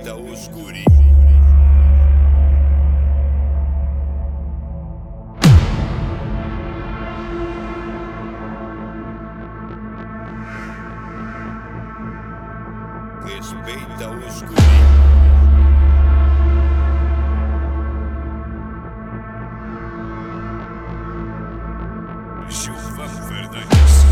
Respeita os guri. Respeita os guri. Gilvan Fernandes.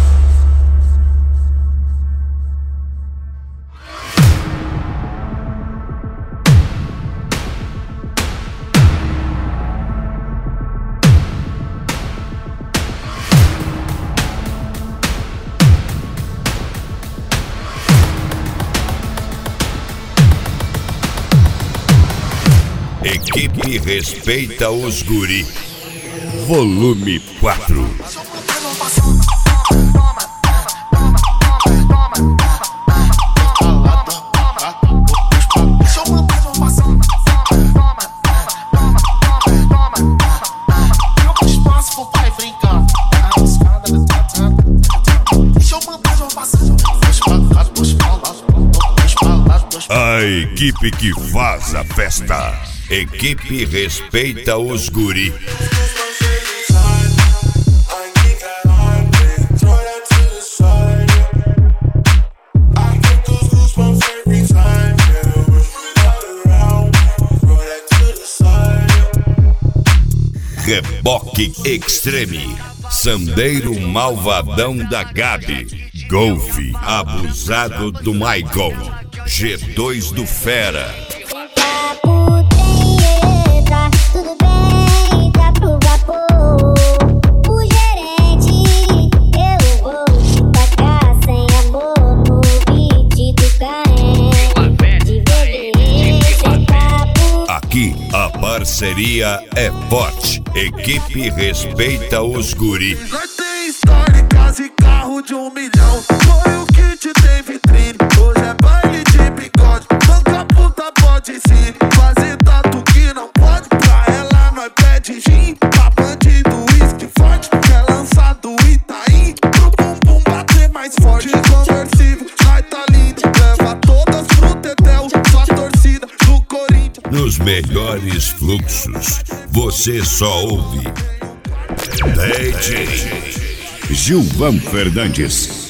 Equipe Respeita os Guri, volume 4. A equipe que faz a festa. Equipe Respeita os Guri. Reboque Extreme, Sandeiro Malvadão da Gabi, Golfe Abusado do Michael, G2 do Fera. Tudo bem, tá pro vapor. O gerente, eu vou te pagar sem amor no beat do Caem. De beber, sem papo. Aqui a parceria é forte. Equipe Respeita os Guri. Tem história, casa e carro de 1 milhão. Foi o que te tem vitrine. Hoje é baile de bigode. Banca puta pode sim. Fazer tatu que não pode. Pra ela nós pede gin. Pra bandido uísque forte. Quer lançar do Itaim. Pro bumbum bater mais forte. Conversível, nós tá lindo. Leva todas pro Tetel. Sua torcida do Corinthians. Nos melhores fluxos, você só ouve DJ Gilvan Fernandes.